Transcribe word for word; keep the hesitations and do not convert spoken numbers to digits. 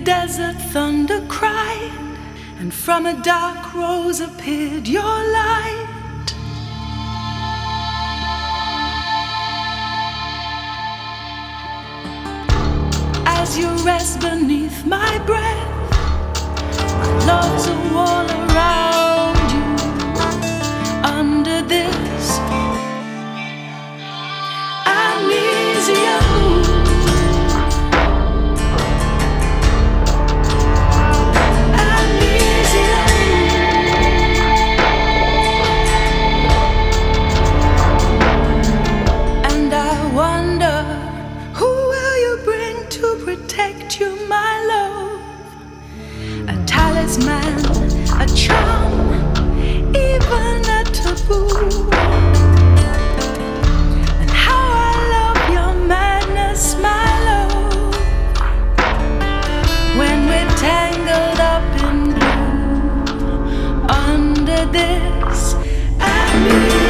desert thunder cried, and from a dark rose appeared your light. As you rest beneath my breath, my love's a wall around you. Under this amnesia, protect you, my love. A talisman, a charm, even a taboo. And how I love your madness, my love. When we're tangled up in blue, under this amnesia.